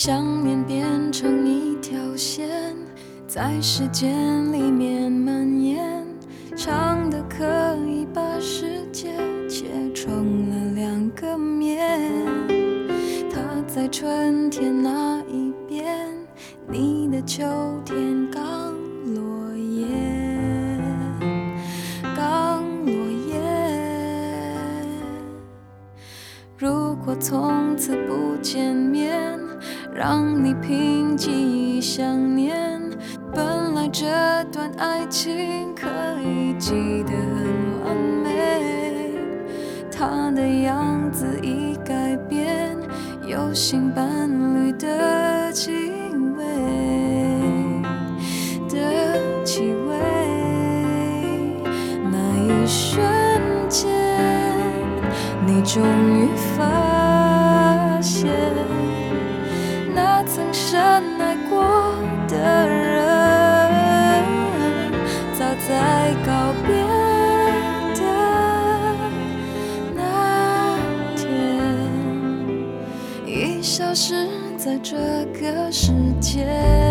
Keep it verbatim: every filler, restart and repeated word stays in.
想念变成一条线，在时间里面蔓延，长的可以把世界切成了两个面。它在春天那一边，你的秋天刚落叶，刚落叶。如果从此不见面，让你凭记忆想念，本来这段爱情可以记得很完美，他的样子已改变，有新伴侣的气味的气味。那一瞬间，你终于发现，那曾深爱过的人，早在告别的那天，已消失在这个世界。